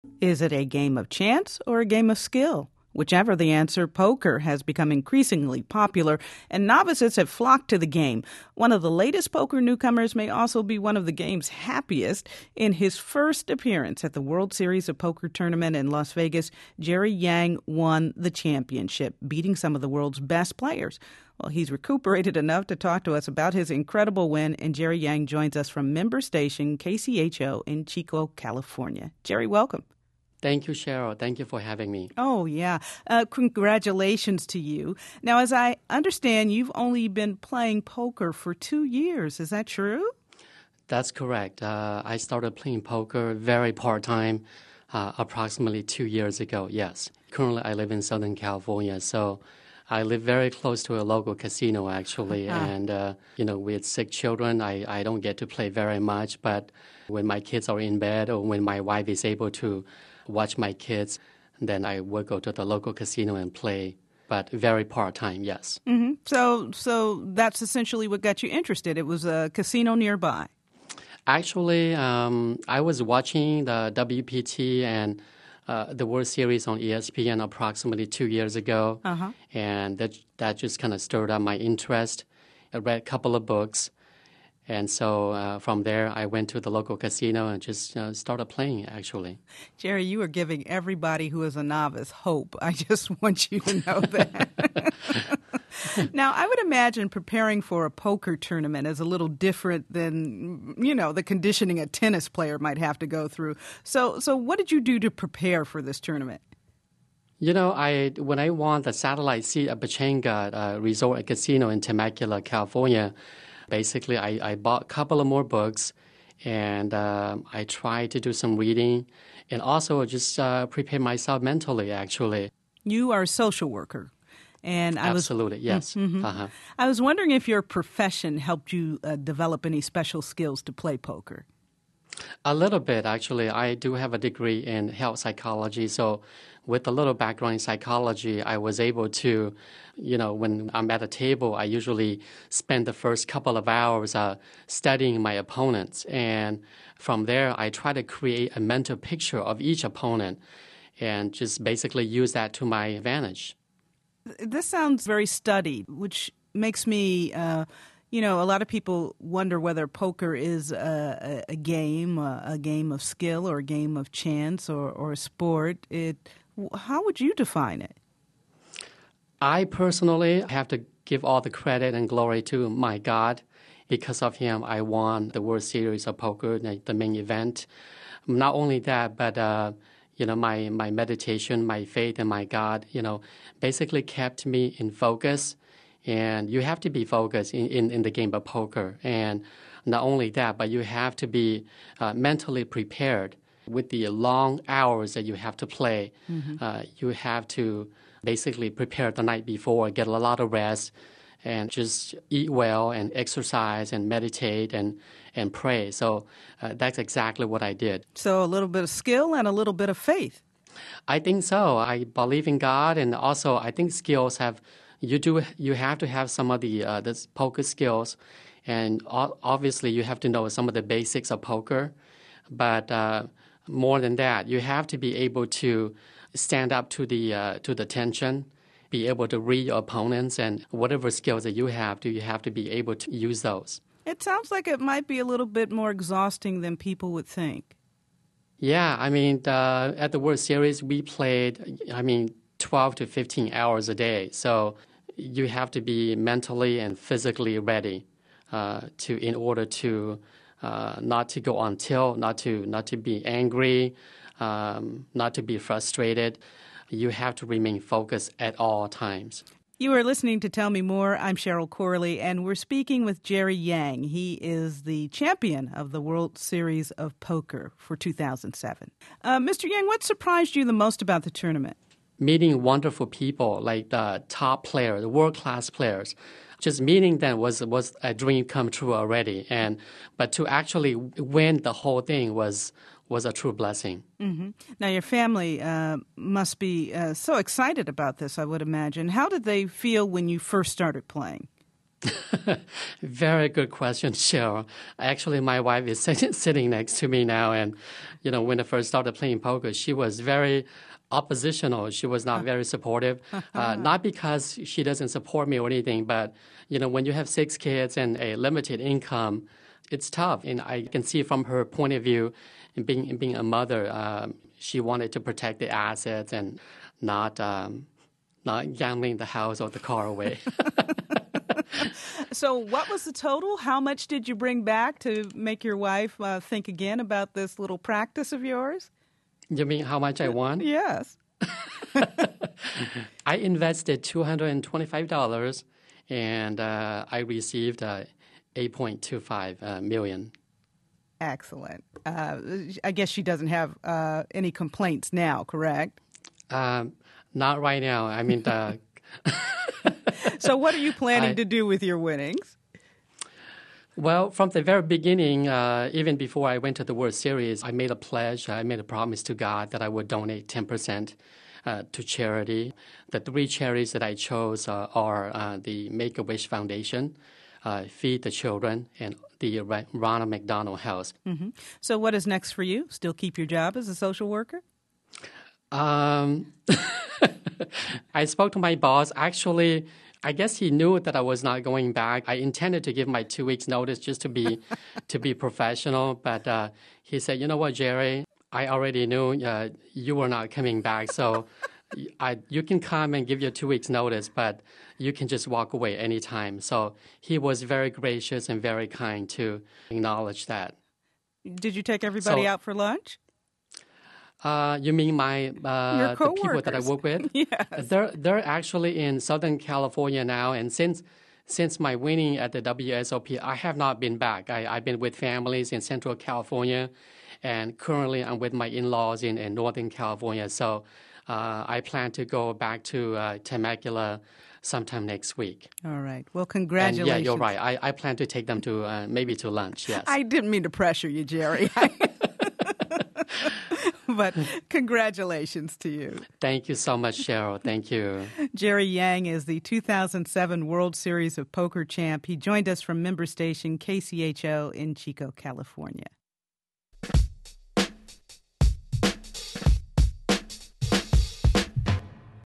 Is it a game of chance or a game of skill? Whichever the answer, poker has become increasingly popular, and novices have flocked to the game. One of the latest poker newcomers may also be one of the game's happiest. In his first appearance at the World Series of Poker tournament in Las Vegas, Jerry Yang won the championship, beating some of the world's best players. Well, he's recuperated enough to talk to us about his incredible win, and Jerry Yang joins us from member station KCHO in Chico, California. Jerry, welcome. Thank you, Cheryl. Thank you for having me. Oh, yeah. Congratulations to you. Now, as I understand, you've only been playing poker for 2 years. Is that true? That's correct. I started playing poker very part-time approximately 2 years ago, yes. Currently, I live in Southern California, so I live very close to a local casino, actually. And, with 6 children, I don't get to play very much. But when my kids are in bed or when my wife is able to watch my kids, then I will go to the local casino and play, but very part-time, yes. Mm-hmm. So that's essentially what got you interested. It was a casino nearby. Actually, I was watching the WPT and the World Series on ESPN approximately 2 years ago, and that just kind of stirred up my interest. I read a couple of books. And so from there, I went to the local casino and just started playing, actually. Jerry, you are giving everybody who is a novice hope. I just want you to know that. Now, I would imagine preparing for a poker tournament is a little different than, the conditioning a tennis player might have to go through. So what did you do to prepare for this tournament? When I won the satellite seat at Pechanga Resort and Casino in Temecula, California, basically, I bought a couple of more books, and I tried to do some reading, and also just prepare myself mentally, actually. You are a social worker. And Absolutely, yes. Mm-hmm. I was wondering if your profession helped you develop any special skills to play poker. A little bit, actually. I do have a degree in health psychology, so with a little background in psychology, I was able to, when I'm at a table, I usually spend the first couple of hours studying my opponents. And from there, I try to create a mental picture of each opponent and just basically use that to my advantage. This sounds very studied, which makes me... a lot of people wonder whether poker is a game of skill or a game of chance or a sport. How would you define it? I personally have to give all the credit and glory to my God. Because of him, I won the World Series of Poker, the main event. Not only that, but my meditation, my faith in my God, basically kept me in focus. And you have to be focused in the game of poker. And not only that, but you have to be mentally prepared with the long hours that you have to play. Mm-hmm. You have to basically prepare the night before, get a lot of rest, and just eat well and exercise and meditate and pray. So that's exactly what I did. So a little bit of skill and a little bit of faith. I think so. I believe in God, and also I think skills have... You have to have some of the poker skills, and obviously you have to know some of the basics of poker. But more than that, you have to be able to stand up to the tension, be able to read your opponents, and whatever skills that you have to be able to use those. It sounds like it might be a little bit more exhausting than people would think. Yeah, at the World Series we played, 12 to 15 hours a day. So you have to be mentally and physically ready in order to not to go on tilt, not to be angry, not to be frustrated. You have to remain focused at all times. You are listening to Tell Me More. I'm Cheryl Corley, and we're speaking with Jerry Yang. He is the champion of the World Series of Poker for 2007. Mr. Yang, what surprised you the most about the tournament? Meeting wonderful people like the top players, the world-class players. Just meeting them was a dream come true already. But to actually win the whole thing was a true blessing. Mm-hmm. Now, your family must be so excited about this, I would imagine. How did they feel when you first started playing? Very good question, Cheryl. Actually, my wife is sitting next to me now, and when I first started playing poker, she was very oppositional. She was not very supportive. Not because she doesn't support me or anything, but when you have 6 kids and a limited income, it's tough. And I can see from her point of view, in being a mother, she wanted to protect the assets and not gambling the house or the car away. So what was the total? How much did you bring back to make your wife think again about this little practice of yours? You mean how much I won? Yes. I invested $225, and I received $8.25 million. Excellent. I guess she doesn't have any complaints now, correct? Not right now. I mean, So what are you planning to do with your winnings? Well, from the very beginning, even before I went to the World Series, I made a pledge, I made a promise to God that I would donate 10% to charity. The 3 charities that I chose are the Make-A-Wish Foundation, Feed the Children, and the Ronald McDonald House. Mm-hmm. So what is next for you? Still keep your job as a social worker? I spoke to my boss. Actually, I guess he knew that I was not going back. I intended to give my 2 weeks notice just to be professional. But he said, "You know what, Jerry? I already knew you were not coming back. So you can come and give your 2 weeks notice, but you can just walk away anytime." So he was very gracious and very kind to acknowledge that. Did you take everybody out for lunch? You mean the people that I work with? Yes. They're actually in Southern California now, and since my winning at the WSOP, I have not been back. I've been with families in Central California, and currently I'm with my in-laws in Northern California. So I plan to go back to Temecula sometime next week. All right. Well, congratulations. And yeah, you're right. I plan to take them to maybe to lunch, yes. I didn't mean to pressure you, Jerry. But congratulations to you. Thank you so much, Cheryl. Thank you. Jerry Yang is the 2007 World Series of Poker champ. He joined us from member station KCHO in Chico, California.